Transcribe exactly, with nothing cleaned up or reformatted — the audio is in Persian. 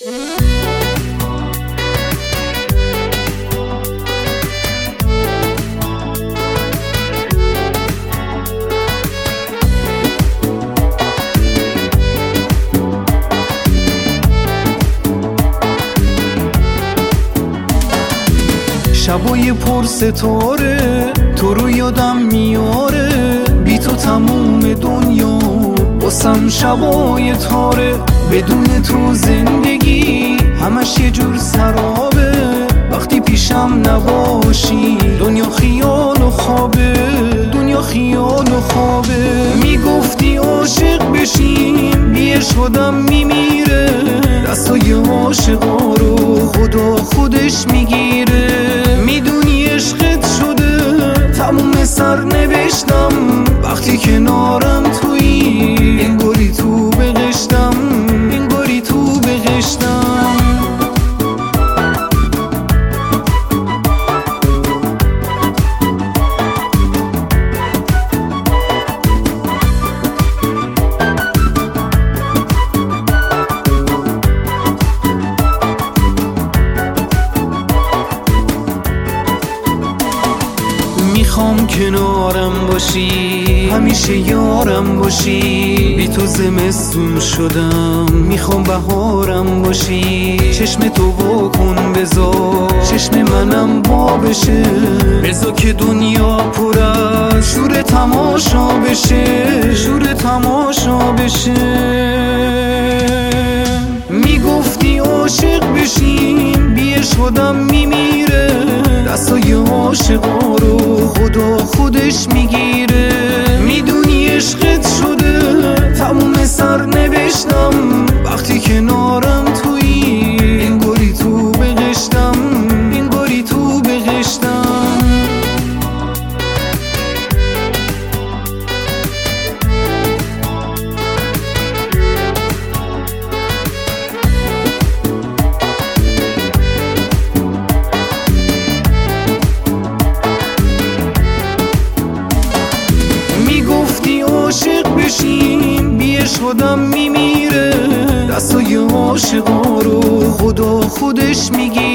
شبای پر ستاره تو رو یادم میاره، بی تو تموم دنیا واسم شبای تاره. بدون تو زندگی همش یه جور سرابه، وقتی پیشم نباشی دنیا خیال و خوابه، دنیا خیال و خوابه. میگفتی عاشق بشیم بی عشق آدم میمیره، دستای عاشقا رو خدا خودش میگیره. میدونی عشقت شده تموم سر نوشتم، وقتی کنارم تویی انگاری تو بغشتم، انگاری تو بغشتم. میخوام کنارم باشی، همیشه یارم باشی. بی تو زمستون شدم، میخوام بهارم باشی. چشم تو واکن بذار چشم منم وا بشه، بذار که دنیا پر از شور تماشا بشه، شور تماشا بشه. میگفتی عاشق بشیم بی عشق آدم میمیره، دستای عاشقا رو خدا خودش میگیره. میدونی عشقت شده تموم سر نوشتم، وقتی کنارم تویی انگاری تو بغشتم، انگاری تو بغشتم. میگفتی عاشق بشیم بی عشق آدم میمیره، دستای عاشقا رو خدا خودش میگیره.